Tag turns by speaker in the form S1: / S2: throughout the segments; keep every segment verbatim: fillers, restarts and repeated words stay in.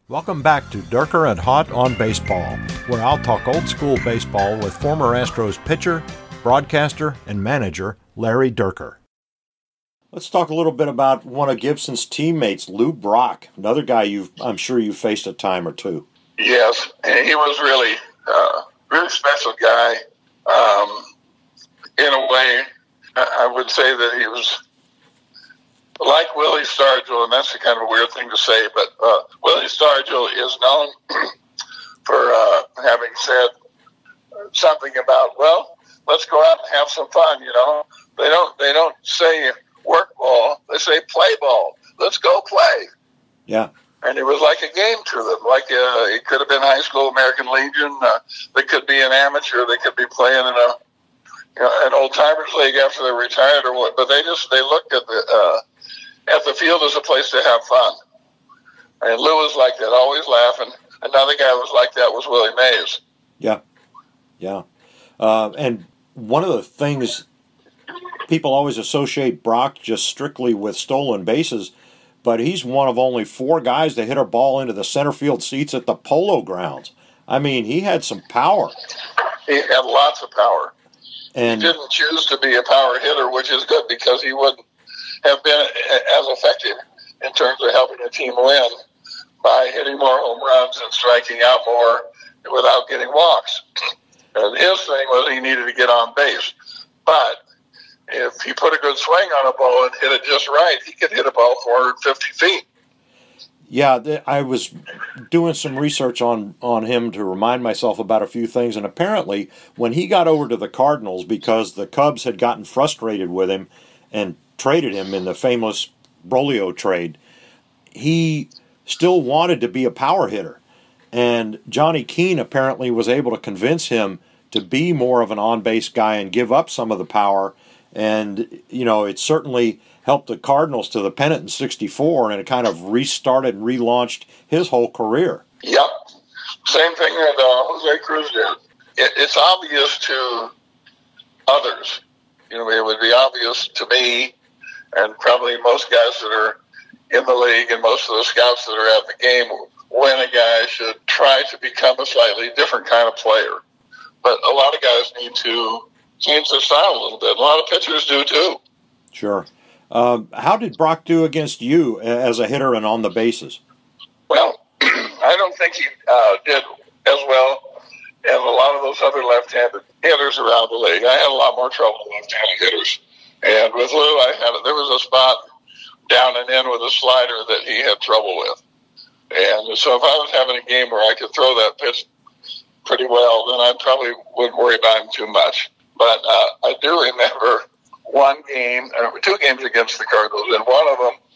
S1: Welcome back to Durker and Hot on Baseball, where I'll talk old school baseball with former Astros pitcher, broadcaster, and manager Larry Durker. Let's talk a little bit about one of Gibson's teammates, Lou Brock, another guy you've I'm sure you've faced a time or two.
S2: Yes, and he was really, uh, really special guy. Um, in a way, I would say that he was like Willie Stargell, and that's a kind of a weird thing to say, but uh, Willie Stargell is known for uh, having said something about, well, let's go out and have some fun, you know. They don't they don't say work ball, they say play ball. Let's go play. Yeah. And it was like a game to them. Like uh, it could have been high school American Legion. Uh, they could be an amateur. They could be playing in a you know, an old timers league after they're retired or what. But they just they looked at the uh, at the field as a place to have fun. And Lou was like that, always laughing. Another guy was like that was Willie Mays.
S1: Yeah, yeah. Uh, and one of the things people always associate Brock just strictly with stolen bases, but he's one of only four guys to hit a ball into the center field seats at the Polo Grounds. I mean, he had some power.
S2: He had lots of power.
S1: And
S2: he didn't choose to be a power hitter, which is good because he wouldn't have been as effective in terms of helping a team win by hitting more home runs and striking out more without getting walks. And his thing was he needed to get on base. But if he put a good swing on a ball and hit it just right, he could hit a ball four hundred fifty feet.
S1: Yeah, I was doing some research on, on him to remind myself about a few things, and apparently when he got over to the Cardinals because the Cubs had gotten frustrated with him and traded him in the famous Brolio trade, he still wanted to be a power hitter. And Johnny Keane apparently was able to convince him to be more of an on-base guy and give up some of the power. And, you know, it certainly helped the Cardinals to the pennant in sixty-four, and it kind of restarted and relaunched his whole career.
S2: Yep. Same thing that uh, Jose Cruz did. It, it's obvious to others. You know, it would be obvious to me and probably most guys that are in the league and most of the scouts that are at the game when a guy should try to become a slightly different kind of player. But a lot of guys need to change their style a little bit. A lot of pitchers do too.
S1: Sure. Uh, how did Brock do against you as a hitter and on the bases?
S2: Well, I don't think he uh, did as well as a lot of those other left-handed hitters around the league. I had a lot more trouble with left-handed hitters. And with Lou, I had there was a spot down and in with a slider that he had trouble with. And so if I was having a game where I could throw that pitch pretty well, then I probably wouldn't worry about him too much. But uh, I do remember one game, uh, two games against the Cardinals, and one of them,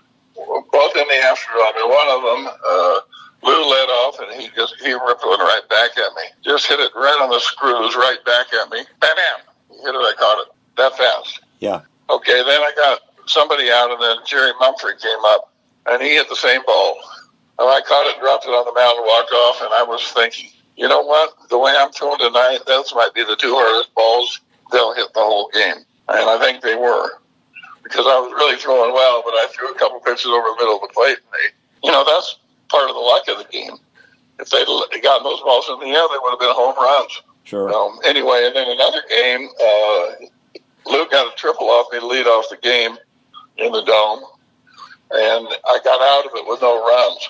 S2: both in the afternoon, and one of them, uh, Lou led off, and he just he ripped one right back at me. Just hit it right on the screws, right back at me. Bam, bam. He hit it, I caught it that fast.
S1: Yeah.
S2: Okay, then I got somebody out, and then Jerry Mumford came up, and he hit the same ball. And I caught it, dropped it on the mound, and walked off, and I was thinking, you know what? The way I'm throwing tonight, those might be the two hardest balls they'll hit the whole game. And I think they were, because I was really throwing well, but I threw a couple pitches over the middle of the plate, and they, you know, that's part of the luck of the game. If they'd gotten those balls in the air, they would have been home runs.
S1: Sure.
S2: Um, anyway, and then another game, uh, Lou got a triple off me to lead off the game in the Dome, and I got out of it with no runs.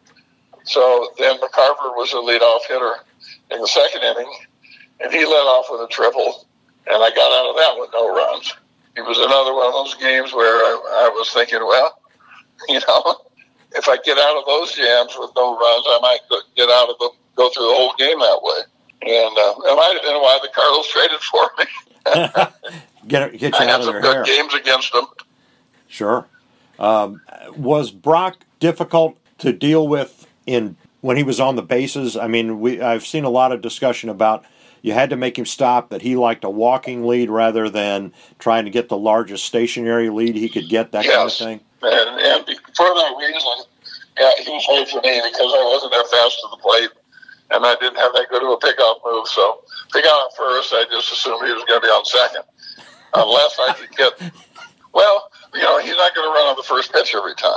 S2: So then McCarver was the leadoff hitter in the second inning, and he led off with a triple, and I got out of that with no runs. It was another one of those games where I, I was thinking, well, you know, if I get out of those jams with no runs, I might get out of the go through the whole game that way. And uh, that might have been why the Cardinals traded for me.
S1: get get you
S2: I
S1: out
S2: had
S1: of
S2: some
S1: their
S2: good
S1: hair.
S2: games against them.
S1: Sure. Um, was Brock difficult to deal with in when he was on the bases? I mean, we I've seen a lot of discussion about you had to make him stop, that he liked a walking lead rather than trying to get the largest stationary lead he could get, that
S2: yes.
S1: kind of thing.
S2: And, and for that reason, yeah, he was hard for me because I wasn't that fast to the plate, and I didn't have that good of a pickoff move. So if he got on first, I just assumed he was going to be on second, unless I could get. Well, you know, he's not going to run on the first pitch every time.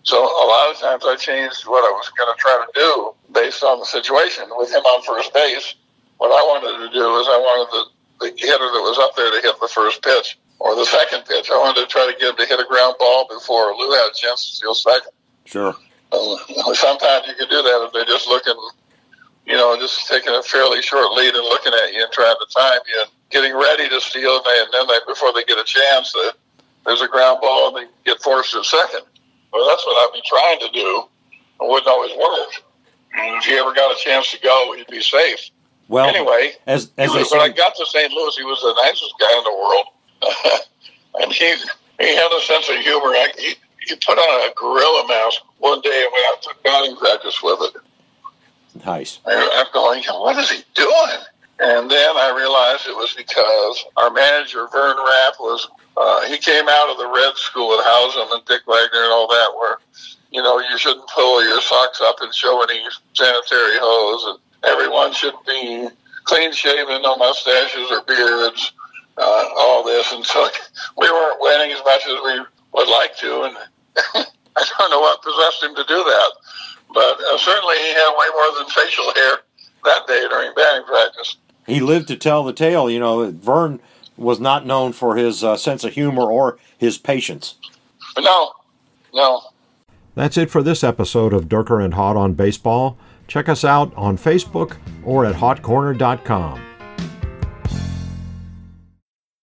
S2: So a lot of times I changed what I was going to try to do based on the situation. With him on first base, what I wanted to do is I wanted the, the hitter that was up there to hit the first pitch or the second pitch. I wanted to try to get him to hit a ground ball before Lou had a chance to steal second.
S1: Sure.
S2: Um, sometimes you can do that if they're just looking, you know, just taking a fairly short lead and looking at you and trying to time you and getting ready to steal. And, they, and then they, before they get a chance, they, there's a ground ball and they get forced to second. Well, that's what I'd be trying to do. It wouldn't always work. And if he ever got a chance to go, he'd be safe.
S1: Well,
S2: anyway,
S1: as, as
S2: was,
S1: when
S2: I got to Saint Louis, he was the nicest guy in the world. And he he had a sense of humor. I, he, he put on a gorilla mask one day and went out to batting practice with it.
S1: Nice.
S2: I'm going, what is he doing? And then I realized it was because our manager, Vern Rapp, was Uh, he came out of the Red School at Howsam and Dick Wagner and all that, where, you know, you shouldn't pull your socks up and show any sanitary hose, and everyone should be clean-shaven, no mustaches or beards, uh, all this. And so we weren't winning as much as we would like to, and I don't know what possessed him to do that. But uh, certainly he had way more than facial hair that day during batting practice.
S1: He lived to tell the tale. You know, Vern was not known for his uh, sense of humor or his patience.
S2: No, no.
S1: That's it for this episode of Durker and Hot on Baseball. Check us out on Facebook or at hot corner dot com.